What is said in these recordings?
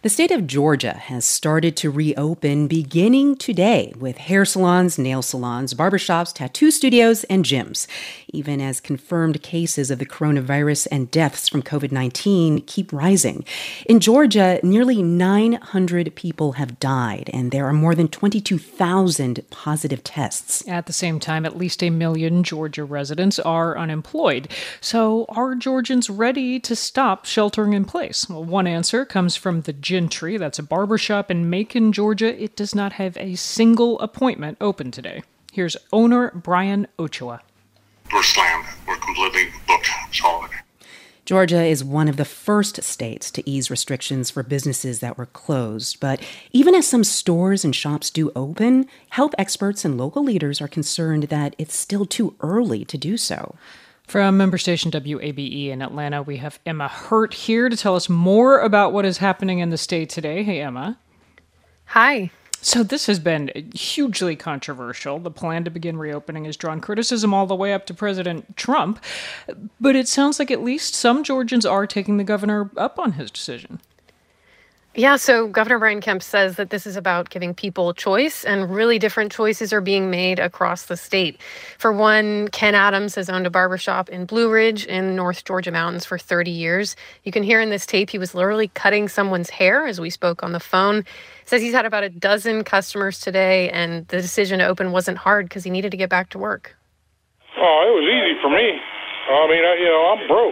The state of Georgia has started to reopen beginning today with hair salons, nail salons, barbershops, tattoo studios, and gyms. Even as confirmed cases of the coronavirus and deaths from COVID-19 keep rising. In Georgia, nearly 900 people have died, and there are more than 22,000 positive tests. At the same time, at least 1 million Georgia residents are unemployed. So are Georgians ready to stop sheltering in place? Well, one answer comes from the Gentry. That's a barbershop in Macon, Georgia. It does not have a single appointment open today. Here's owner Brian Ochoa. We're slammed. We're completely booked solid. Georgia is one of the first states to ease restrictions for businesses that were closed. But even as some stores and shops do open, health experts and local leaders are concerned that it's still too early to do so. From member station WABE in Atlanta, we have Emma Hurt here to tell us more about what is happening in the state today. Hey, Emma. Hi. So this has been hugely controversial. The plan to begin reopening has drawn criticism all the way up to President Trump. But it sounds like at least some Georgians are taking the governor up on his decision. Yeah, so Governor Brian Kemp says that this is about giving people choice, and really different choices are being made across the state. For one, Ken Adams has owned a barbershop in Blue Ridge in North Georgia mountains for 30 years. You can hear in this tape he was literally cutting someone's hair as we spoke on the phone. Says he's had about a dozen customers today, and the decision to open wasn't hard because he needed to get back to work. Oh, it was easy for me. I mean, I'm broke,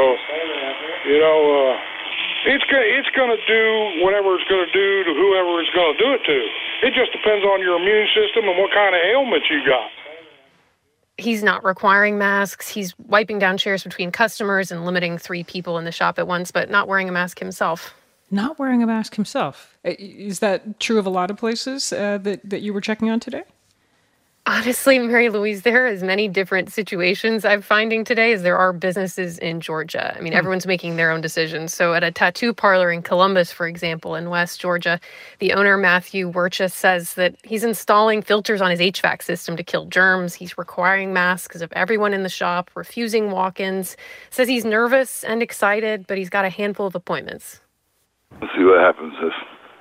so, It's going to do whatever it's going to do to whoever it's going to do it to. It just depends on your immune system and what kind of ailment you got. He's not requiring masks. He's wiping down chairs between customers and limiting 3 people in the shop at once, but not wearing a mask himself. Not wearing a mask himself. Is that true of a lot of places that you were checking on today? Honestly, Mary Louise, there are as many different situations I'm finding today as there are businesses in Georgia. I mean, everyone's making their own decisions. So at a tattoo parlor in Columbus, for example, in West Georgia, the owner, Matthew Werchus, says that he's installing filters on his HVAC system to kill germs. He's requiring masks of everyone in the shop, refusing walk-ins. Says he's nervous and excited, but he's got a handful of appointments. Let's see what happens. If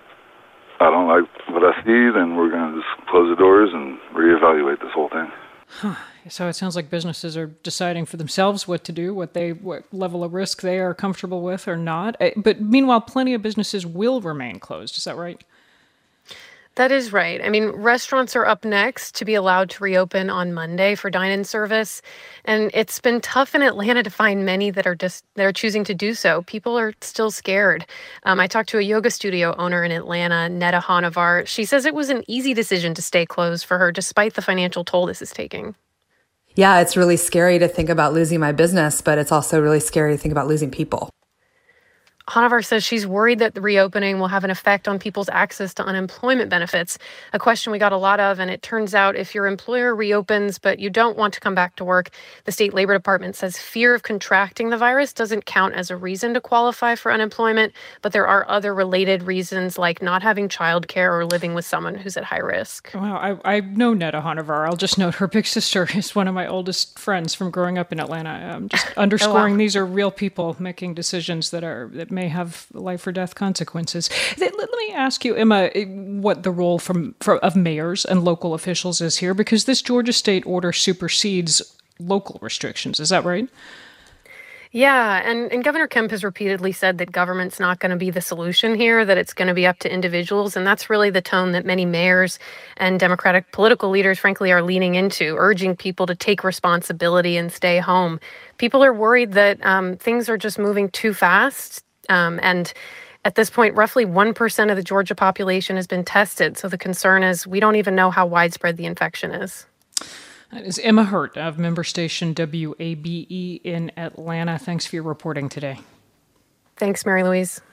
I don't like what I see, then we're going to just close the doors and reevaluate this whole thing. So it sounds like businesses are deciding for themselves what to do, what level of risk they are comfortable with or not. But meanwhile, plenty of businesses will remain closed. Is that right? That is right. I mean, restaurants are up next to be allowed to reopen on Monday for dine-in service. And it's been tough in Atlanta to find many that are choosing to do so. People are still scared. I talked to a yoga studio owner in Atlanta, Netta Honavar. She says it was an easy decision to stay closed for her, despite the financial toll this is taking. Yeah, it's really scary to think about losing my business, but it's also really scary to think about losing people. Honavar says she's worried that the reopening will have an effect on people's access to unemployment benefits, a question we got a lot of. And it turns out if your employer reopens, but you don't want to come back to work, the state labor department says fear of contracting the virus doesn't count as a reason to qualify for unemployment. But there are other related reasons like not having childcare or living with someone who's at high risk. Wow, I know Netta Honavar. I'll just note her big sister is one of my oldest friends from growing up in Atlanta. Just underscoring These are real people making decisions that may have life or death consequences. Let me ask you, Emma, what the role of mayors and local officials is here, because this Georgia state order supersedes local restrictions. Is that right? Yeah, and Governor Kemp has repeatedly said that government's not going to be the solution here, that it's going to be up to individuals. And that's really the tone that many mayors and Democratic political leaders, frankly, are leaning into, urging people to take responsibility and stay home. People are worried that things are just moving too fast. And at this point, roughly 1% of the Georgia population has been tested. So the concern is we don't even know how widespread the infection is. That is Emma Hurt of member station WABE in Atlanta. Thanks for your reporting today. Thanks, Mary Louise.